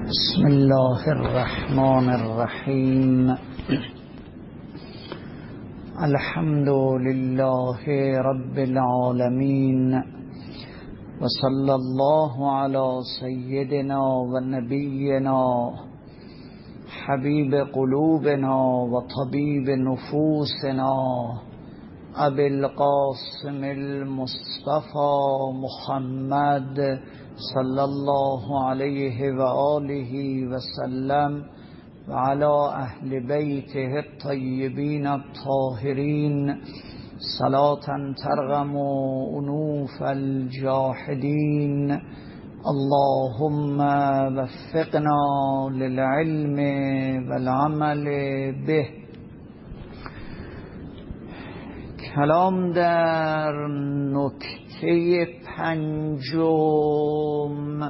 بسم الله الرحمن الرحیم. الحمد لله رب العالمین و صلی الله علی سیدنا و نبینا حبیب قلوبنا و طبیب نفوسنا ابی القاسم المصطفى محمد صلی الله علیه و آله و سلم و علی اهل بیته الطیبین الطاهرین صلاة ترغم انوف الجاحدین. اللهم وفقنا للعلم والعمل به. کلام در نکته پنجم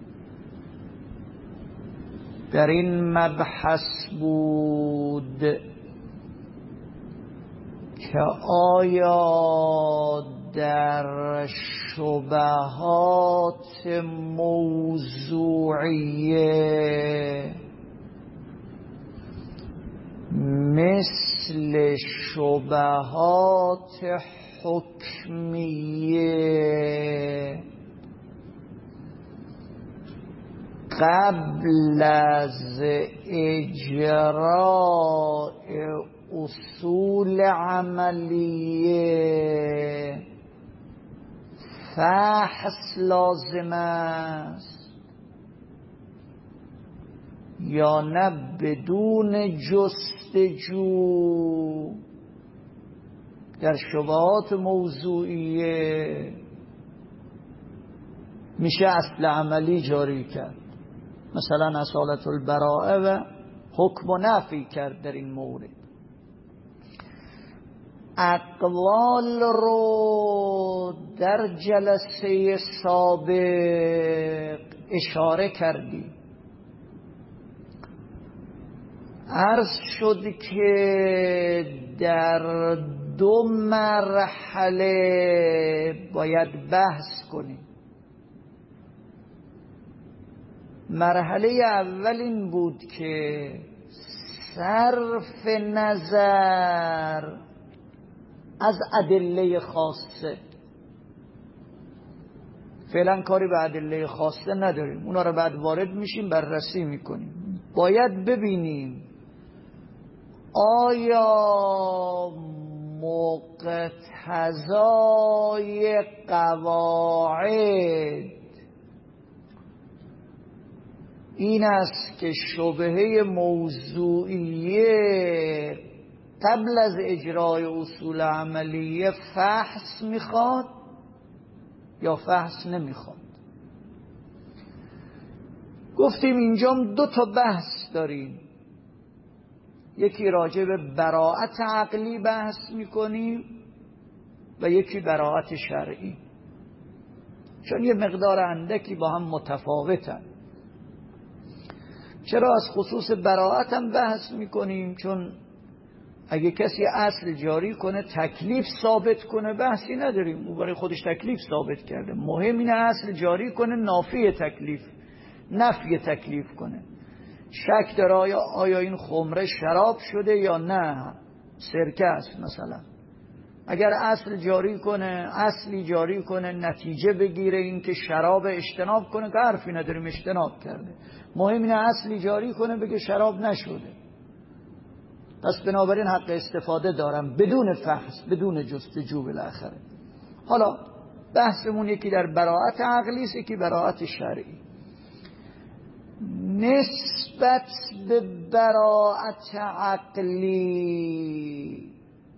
در این مبحث بود که آیا در شبهات موضوعیه مثل شبهات حکمیه قبل از اجراء اصول عملیه فحص لازم است یا نه بدون جستجو در شبهات موضوعیه میشه اصل عملی جاری کرد، مثلا اصالت البراءه و حکم و نفی کرد در این مورد. اقوال رو در جلسه سابق اشاره کردیم. عرض شد که در دو مرحله باید بحث کنیم. مرحله اول این بود که صرف نظر از ادله خاصه، فعلا کاری به ادله خاصه نداریم، اونا رو بعد وارد میشیم بررسی میکنیم. باید ببینیم آیا مقتضای قواعد این است که شبهه موضوعیه قبل از اجرای اصول عملیه فحص میخواد یا فحص نمیخواد. گفتیم اینجا دو تا بحث داریم، یکی راجع به براءت عقلی بحث میکنیم و یکی براءت شرعی، چون یه مقدار اندکی با هم متفاوتن. چرا از خصوص براءت هم بحث میکنیم؟ چون اگه کسی اصل جاری کنه تکلیف ثابت کنه بحثی نداریم، او برای خودش تکلیف ثابت کرده. مهم اینه اصل جاری کنه نافی تکلیف کنه. شک داره آیا این خمره شراب شده یا نه سرکه است مثلا. اگر اصلی جاری کنه نتیجه بگیره این که شراب اجتناب کنه که حرفی نداریم، اجتناب کرده. مهم اینه اصلی جاری کنه بگه شراب نشده. پس بنابراین حق استفاده دارم بدون فحص بدون جستجو بالاخره. حالا بحثمون یکی در براءت عقلی است، یکی براءت شرعی. نسبت به براءت عقلی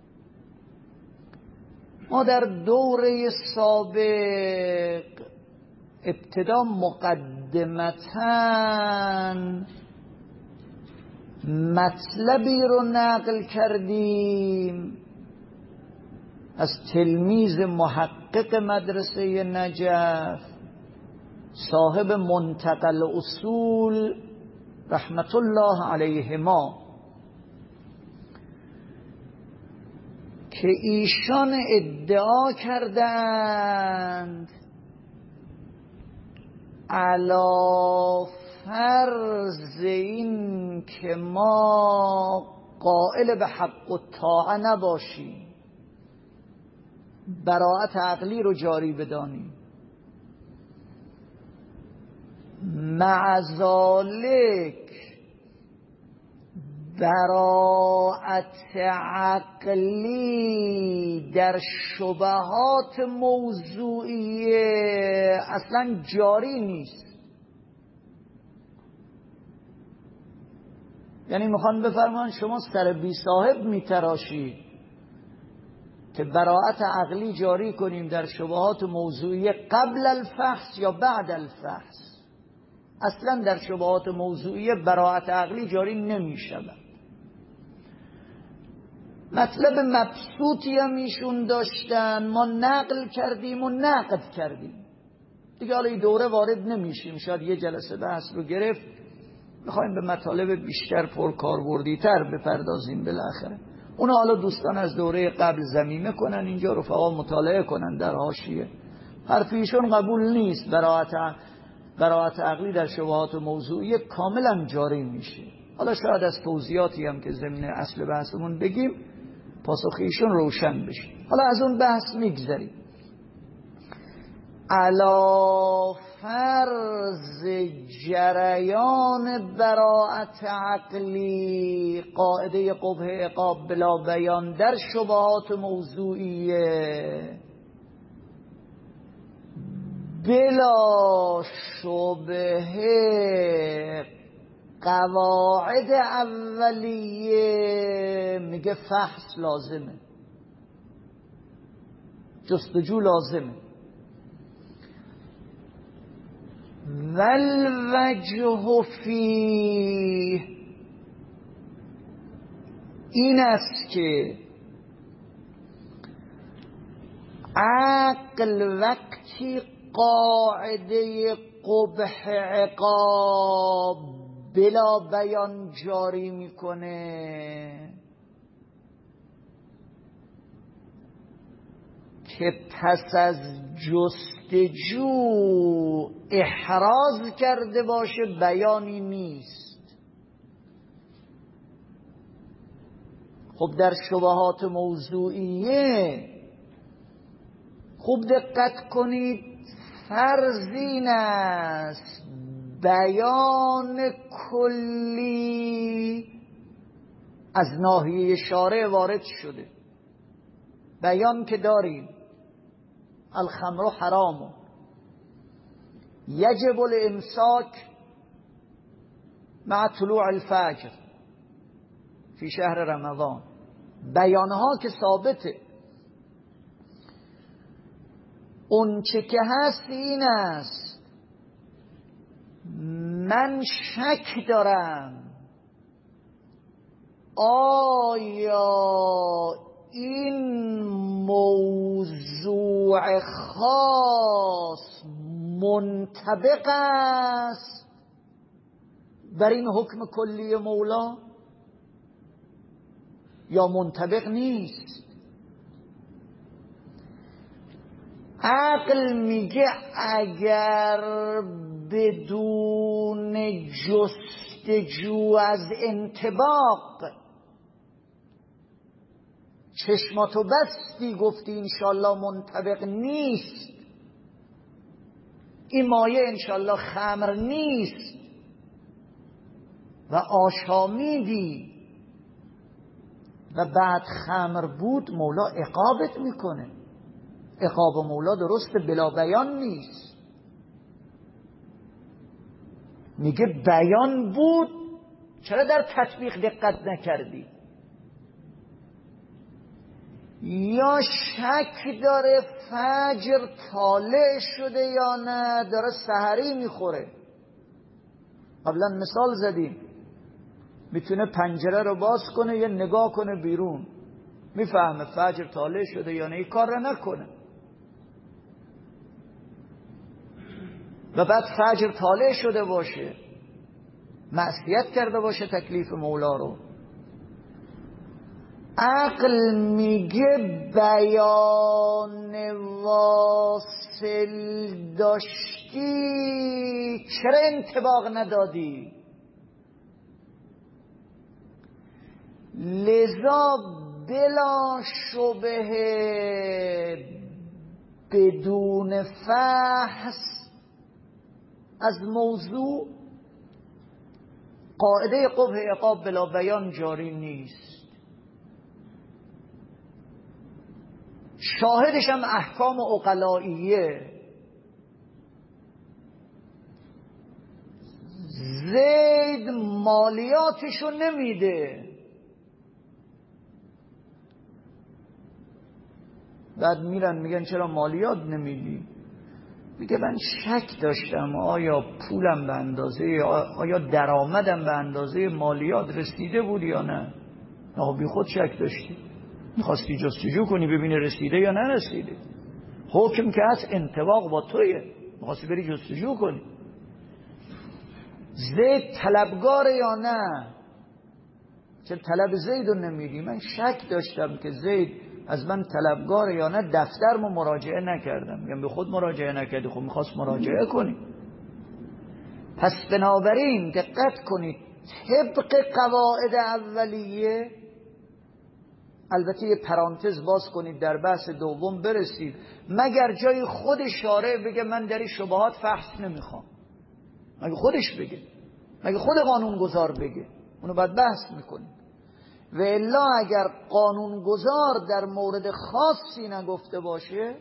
ما در دوره سابق ابتدا مقدمتاً مطلبی رو نقل کردیم از تلمیذ محقق مدرسه نجف صاحب منتقى الاصول رحمت الله علیهما که ایشان ادعا کردند علی فرض این که ما قائل به حق و طاعه نباشیم، براءت عقلی رو جاری بدانیم، مع ذالک براءت عقلی در شبهات موضوعیه اصلا جاری نیست. یعنی میخوان بفرمان شما سر بی صاحب میتراشید که براءت عقلی جاری کنیم در شبهات موضوعیه قبل الفحص یا بعد الفحص. اصلا در شبهات موضوعیه براءت عقلی جاری نمیشود. مطلب مبسوطی هم ایشون داشتن، ما نقل کردیم و نقد کردیم دیگه. حالا این دوره وارد نمیشیم، شاید یه جلسه بحث رو گرفت، میخوایم به مطالب بیشتر پرکاربردی تر بپردازیم بالاخره. اونا حالا دوستان از دوره قبل ضمیمه کنن، اینجا رفقا مطالعه کنن در حاشیه. حرف ایشون قبول نیست، براءت عقلی در شبهات موضوعی کاملا جاری میشه. حالا شاید از توضیحاتی هم که ضمن اصل بحثمون بگیم پاسخ ایشون روشن بشه. حالا از اون بحث میگذریم. علا فرض جریان براءت عقلی قاعده قبح عقاب بلا بیان در شبهات موضوعیه بلا شبهه قواعد اولیه میگه فحص لازمه، جستجو لازمه. والوجه فیه این است که عقل وقتی قاعده قبح عقاب بلا بیان جاری میکنه که پس از جستجو احراز کرده باشه بیانی نیست. خب در شبهات موضوعیه خوب دقت کنید، فرض این است بیان کلی از ناحیه شارع وارد شده. بیان که داریم الخمر حرام، یجب الامساک مع طلوع الفجر فی شهر رمضان، بیانها که ثابته. اون چه که هست این است من شک دارم آیا این موضوع خاص منطبق است بر این حکم کلی مولا یا منطبق نیست. عقل میگه اگر بدون جستجو از انطباق چشماتو بستی گفتی انشالله منطبق نیست، این مایه انشالله خمر نیست و آشامیدی و بعد خمر بود، مولا عقابت میکنه. عقاب مولا درست بلا بیان نیست. میگه بیان بود چرا در تطبیق دقت نکردی؟ یا شک داره فجر طالع شده یا نه، داره سحری میخوره. قبلا مثال زدیم، میتونه پنجره رو باز کنه یا نگاه کنه بیرون، میفهمه فجر طالع شده یا نه، این کار رو نکنه و بعد فجر طالع شده باشه، معصیت کرده باشه تکلیف مولا رو. عقل میگه بیان واصل داشتی چرا انطباق ندادی؟ لذا بلا شبهه بدون فحص از موضوع قاعده قبح عقاب بلا بیان جاری نیست. شاهدش هم احکام عقلائیه. زید مالیاتشو نمیده، بعد میرن میگن چرا مالیات نمیدی؟ میگه من شک داشتم آیا پولم به اندازه، آیا درآمدم به اندازه مالیات رسیده بود یا نه. بی خود شک داشتی، میخواستی جستجو کنی ببینی رسیده یا نرسیده. حکم که هست انطباق با تویه، میخواستی بری جستجو کنی. زید طلبگاره یا نه؟ چه طلب زید رو نمیدی؟ من شک داشتم که زید از من طلبگاره یا نه، دفترمو مراجعه نکردم. میگم به خود مراجعه نکردی، خب میخواست مراجعه کنی. پس بنابراین دقت کنید طبق قواعد اولیه، البته یه پرانتز باز کنید در بحث دوم برسید، مگر جای خود شارع بگه من در این شبهات فحص نمیخوام، مگه خودش بگه، مگه خود قانونگذار بگه، اونو بعد بحث میکنیم. و الا اگر قانونگذار در مورد خاصی نگفته باشه،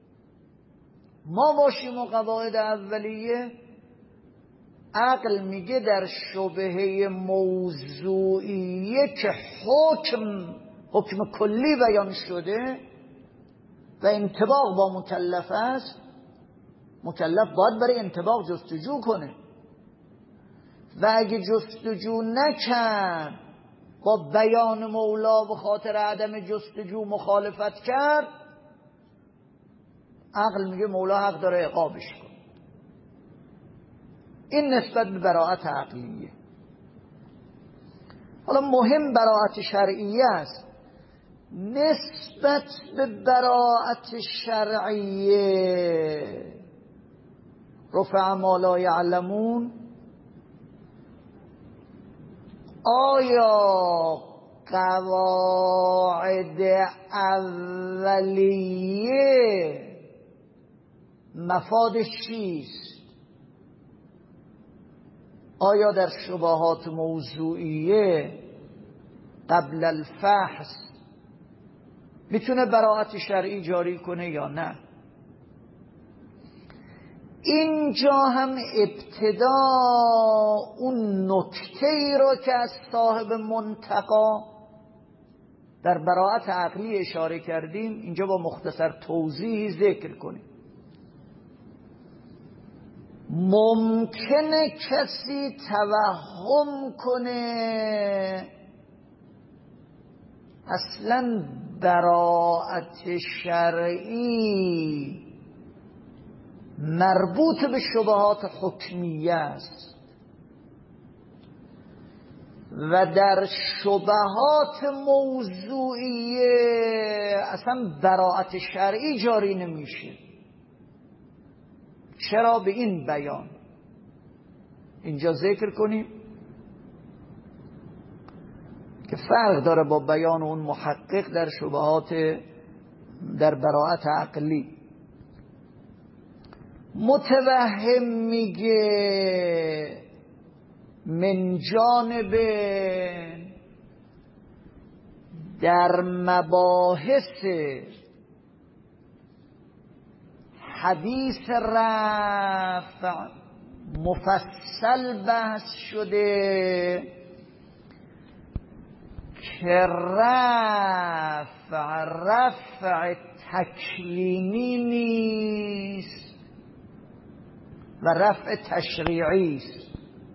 ما باشیم و قواعد اولیه، عقل میگه در شبهه موضوعیه که حکم کلی بیان شده و انطباق با مکلف است، مکلف باید برای انطباق جستجو کنه و اگه جستجو نکرد، با بیان مولا به خاطر عدم جستجو مخالفت کرد، عقل میگه مولا حق داره عقابش کن. این نسبت به براءت عقلیه. حالا مهم براءت شرعیه است. نسبت به براءت شرعیه رفع ما لا یعلمون، آیا قواعد اولیه مفادش چیست؟ آیا در شبهات موضوعیه قبل الفحص میتونه براءت شرعی جاری کنه یا نه؟ اینجا هم ابتدا اون نکته‌ای رو که از صاحب منتقا در براءت عقلی اشاره کردیم اینجا با مختصر توضیحی ذکر کنیم. ممکنه کسی توهم کنه اصلا براءت شرعی مربوط به شبهات حکمیه است و در شبهات موضوعیه اصلا براءت شرعی جاری نمیشه. چرا به این بیان اینجا ذکر کنیم که فرق داره با بیان اون محقق در شبهات در براءت عقلی. متوهم میگه من جانب در مباحث حدیث رفع مفصل بحث شده که رفع تکوینی نیست و رفع تشریعی است.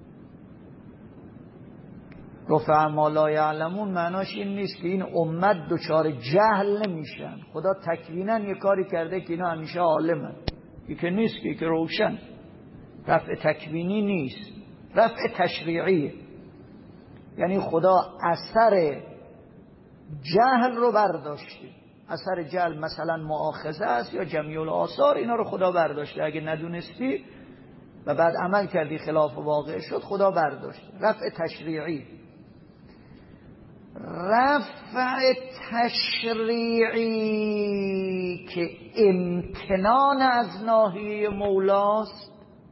رفع ما لا یعلمون معناش این نیست که این امت دچار جهل نمیشن. خدا تکوینا یه کاری کرده که اینا همیشه عالمن، که نیست، که روشن. رفع تکوینی نیست، رفع تشریعیه. یعنی خدا اثر جهل رو برداشته. اثر جهل مثلا مؤاخذه است یا جمیع الآثار، اینا رو خدا برداشته. اگه ندونستی و بعد عمل کردی خلاف واقع شد، خدا برداشته. رفع تشریعی. رفع تشریعی که امتنان از ناحیه مولاست،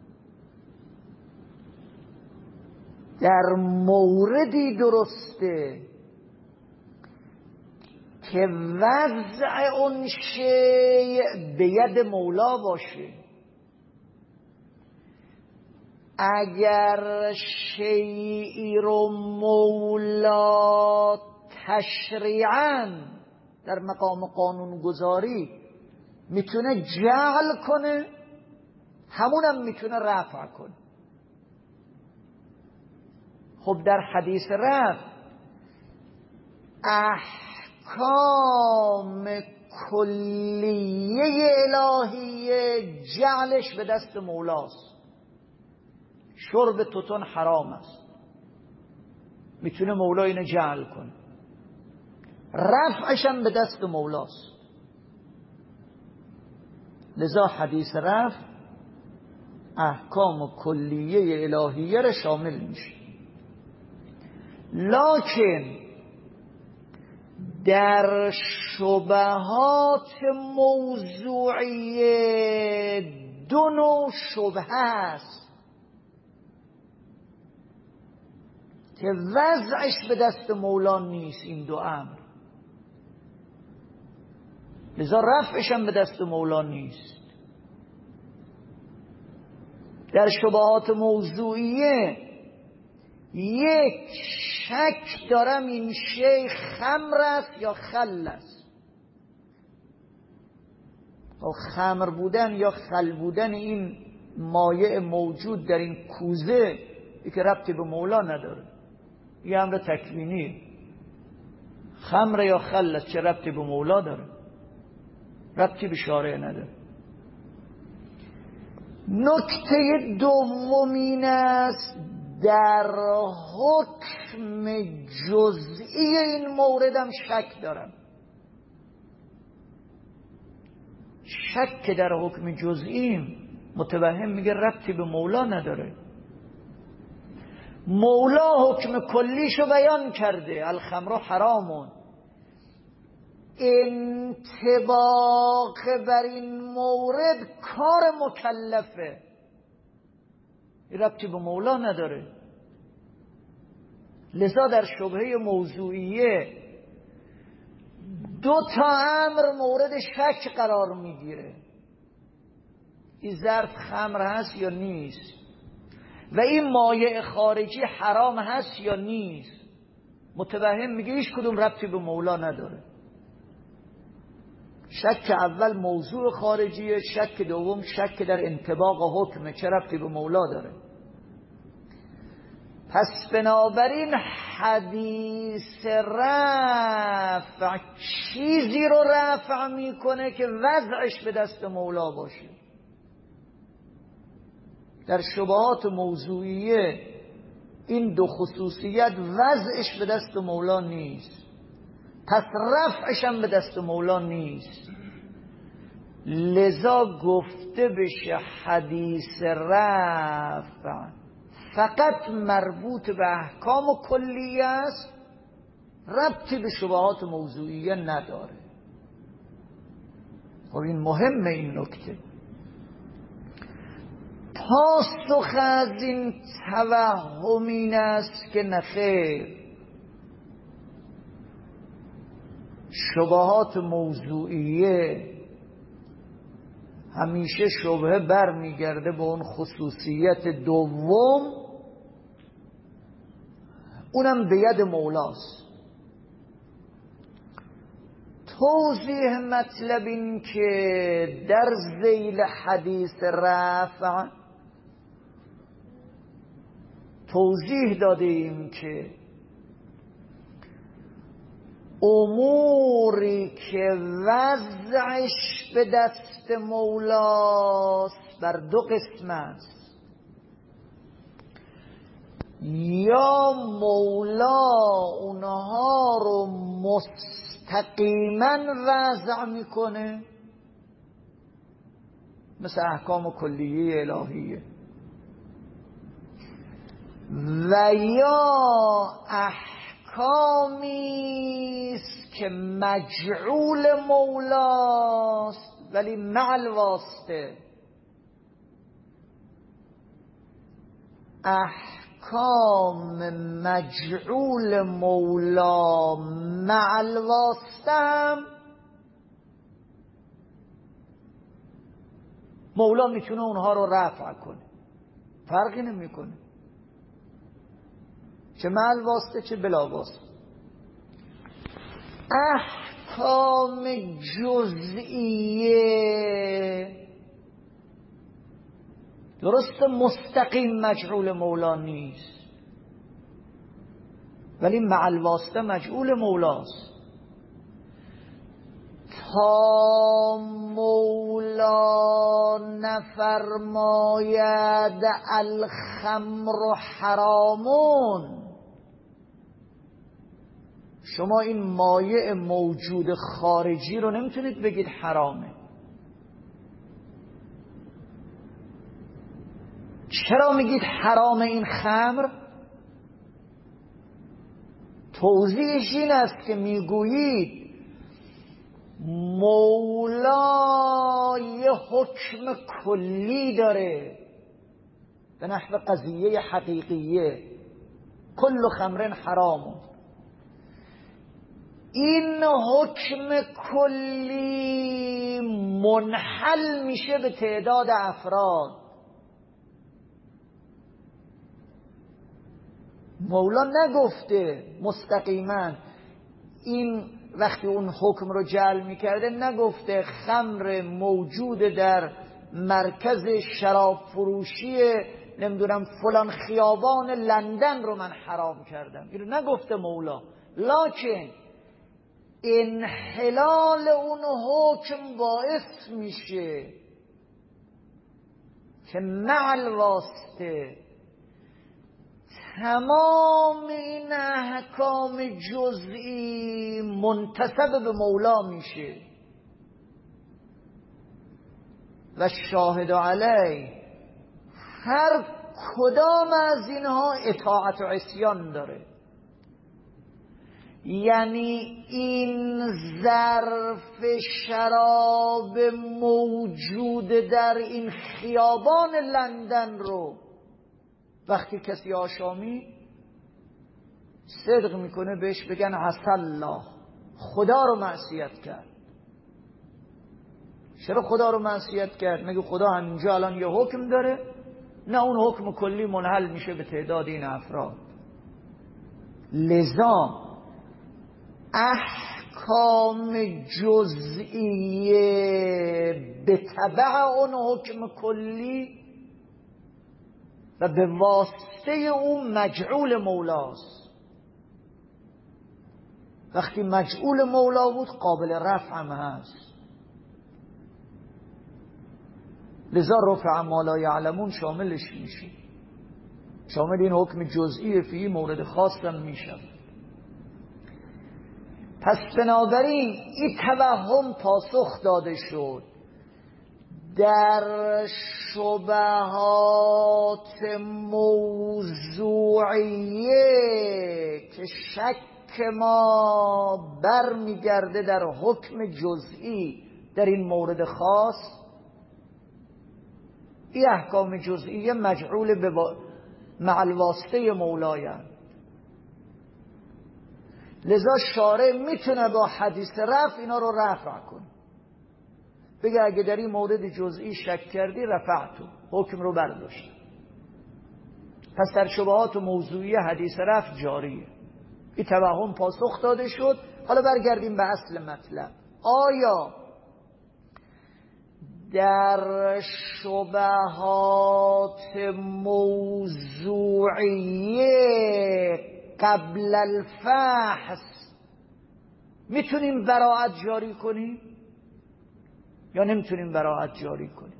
در موردی درسته که وضع اون شیء به ید مولا باشه. اگر شیئی رو مولا تشریعاً در مقام قانونگذاری میتونه جعل کنه، همونم میتونه رفع کنه. خب در حدیث رفع احکام کلیه الهیه جعلش به دست مولاست. شرب توتون حرام است، میتونه مولا اینو جعل کنه. رفعش هم به دست مولاست. لذا حدیث رفع احکام کلیه الهیه را شامل میشه. لکن در شبهات موضوعیه دو نوع شبهه است که وضعش به دست مولا نیست. این دو امر، لذا رفعش هم به دست مولا نیست. در شبهات موضوعیه یک شک دارم این شی خمر است یا خل است. خمر بودن یا خل بودن این مایع موجود در این کوزه که ربطی به مولا نداره، یه امر تکوینی. خمر یا خل است، چه ربطی به مولا داره؟ ربطی به شارع نداره. نکته دومین است، در حکم جزئی این موردم شک دارم. شک که در حکم جزئی متوهم میگه ربطی به مولا نداره. مولا حکم کلیشو بیان کرده، الخمر حرامون. انطباق بر این مورد کار مکلفه، ربطی به مولا نداره. لذا در شبهه موضوعیه دو تا امر مورد شک قرار میگیره. این ظرف خمر هست یا نیست، و این مایع خارجی حرام هست یا نیست. متوهم میگه هیچ کدوم ربطی به مولا نداره. شک اول موضوع خارجیه، شک دوم شک در انطباق حکمه، چه ربطی به مولا داره. پس بنابراین حدیث رفع چیزی رو رفع میکنه که وضعش به دست مولا باشه. در شبهات موضوعیه این دو خصوصیت وضعش به دست مولا نیست، پس رفعش هم به دست مولا نیست. لذا گفته بشه حدیث رفع فقط مربوط به احکام کلیه است، ربطی به شبهات موضوعیه نداره. خب این مهمه این نکته. پاسخ از این توهم این است که نخیر، شبهات موضوعیه همیشه شبهه برمیگرده به اون خصوصیت دوم، اونم به ید مولاست. توضیح مطلب این که در ذیل حدیث رفع توضیح دادیم که اموری که وضعش به دست مولاست بر دو قسم است. یا مولا اونها رو مستقیما وضع میکنه مثل احکام کلیه الهیه، و یا احکامی است که مجعول مولاست ولی مع الواسطه. احکام مجعول مولا مع الواسطه هم مولا میتونه اونها رو رفع کنه، فرقی نمیکنه چه مع الواسطه چه بلا واسطه. احکام جزئیه درست مستقیم مجعول مولا نیست ولی مع الواسطه مجعول مولاست. تا مولا نفرماید الخمر حرامون، شما این مایع موجود خارجی رو نمیتونید بگید حرامه. چرا میگید حرام این خمر؟ توضیحش این است که میگویید مولا یه حکم کلی داره به نحو قضیه حقیقیه، کل خمر حرام. این حکم کلی منحل میشه به تعداد افراد. مولا نگفته مستقیما این، وقتی اون حکم رو جعل میکرده نگفته خمر موجود در مرکز شراب فروشی نمیدونم فلان خیابان لندن رو من حرام کردم، اینو نگفته مولا، لکن انحلال اون حکم باعث میشه که مع الواسطه تمام این احکام جزئی منتسب به مولا میشه و شاهد علی هر کدام از اینها اطاعت و عصیان داره. یعنی این ظرف شراب موجود در این خیابان لندن رو وقتی کسی آشامی صدق میکنه بهش بگن عسى الله، خدا رو معصیت کرد. چرا خدا رو معصیت کرد؟ مگه خدا همینجا الان یه حکم داره؟ نه، اون حکم کلی منحل میشه به تعداد این افراد. لذا احکام جزئیه به تبع اون حکم کلی و به واسطه اون مجعول مولاست. وقتی مجعول مولا بود قابل رفع هم هست. لذا رفع ما لا یعلمون شاملش میشه، شامل این حکم جزئی فی مورد خاص هم میشه. پس بنابراین این توهم پاسخ داده شد در شبهات موضوعیه که شک ما برمیگرده در حکم جزئی در این مورد خاص. این احکام جزئیه مجعول به مع الواسطه مولایند. لذا شارع میتونه با حدیث رفع اینا رو رفع کنه، بگه اگه در این مورد جزئی شک کردی رفعتو، حکم رو برداشت. پس در شبهات موضوعی حدیث رفع جاریه. این توهم پاسخ داده شد. حالا برگردیم به اصل مطلب. آیا در شبهات موضوعیه قبل الفحص میتونیم براءت جاری کنیم یا نمیتونیم براءت جاری کنیم؟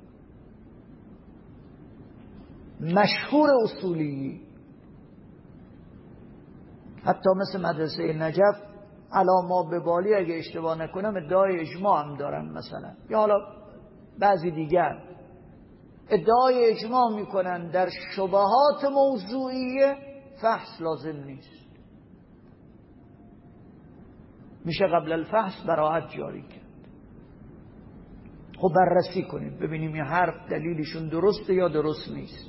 مشهور اصولی حتی مثل مدرسه نجف علامه به بالی اگه اشتباه نکنم ادعای اجماع هم دارن مثلا، یا حالا بعضی دیگر ادعای اجماع میکنن در شبهات موضوعیه فحص لازم نیست، میشه قبل الفحص براءت جاری کرد. خب بررسی کنیم ببینیم این حرف دلیلشون درسته یا درست نیست.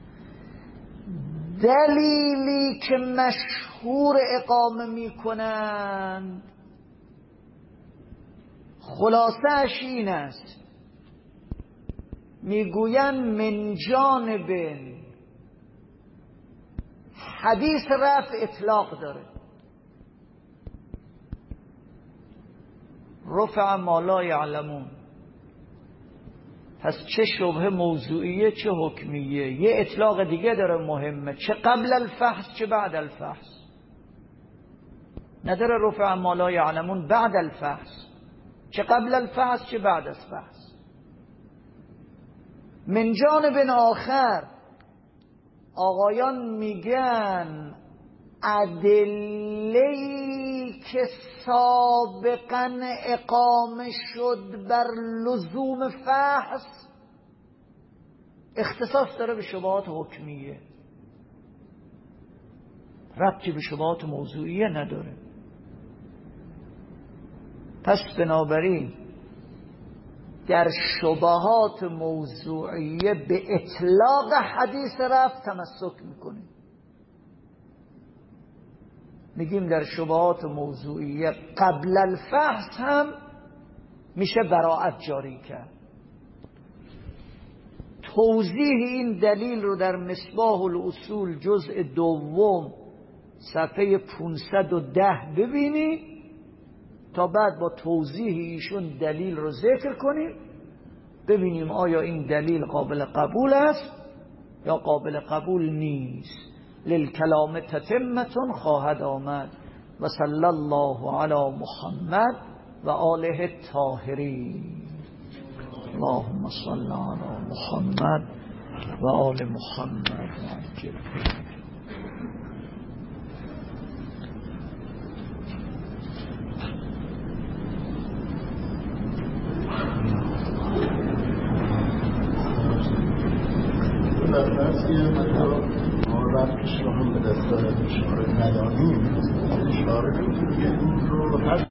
دلیلی که مشهور اقامه میکنند خلاصه‌اش این است، میگوین من جانب حدیث رفع اطلاق داره، رفع ما لا یعلمون، پس چه شبهه موضوعیه چه حکمیه. یه اطلاق دیگه داره مهمه، چه قبل الفحص چه بعد الفحص. نداره رفع ما لا یعلمون بعد الفحص، چه قبل الفحص چه بعد از فحص. من جانب آخر آقایان میگن ادله‌ای که سابقا اقامه شد بر لزوم فحص اختصاص داره به شبهات حکمیه، ربطی به شبهات موضوعیه نداره. پس بنابراین در شبهات موضوعیه به اطلاق حدیث رفع تمسک میکنیم. میگیم در شبهات موضوعیه قبل الفحص هم میشه براءت جاری کرد. توضیح این دلیل رو در مصباح الاصول جزء دوم صفحه 510 ببینید تا بعد با توضیح ایشون دلیل رو ذکر کنیم، ببینیم آیا این دلیل قابل قبول است یا قابل قبول نیست. للکلام تتمة خواهد آمد. و صلی الله علی محمد و آله الطاهرین. اللهم صل علی محمد و آل محمد. رفتش رو هم به دست اشاره ندانیم، اشاره نمیتونیم این رو